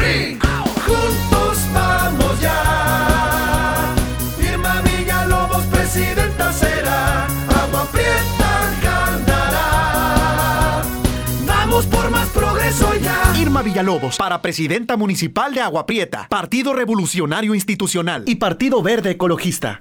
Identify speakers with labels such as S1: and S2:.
S1: PRI. Juntos vamos ya. Irma Villalobos, presidenta será. Agua Prieta ganará. Vamos por más progreso ya.
S2: Irma Villalobos, para presidenta municipal de Agua Prieta, Partido Revolucionario Institucional y Partido Verde Ecologista.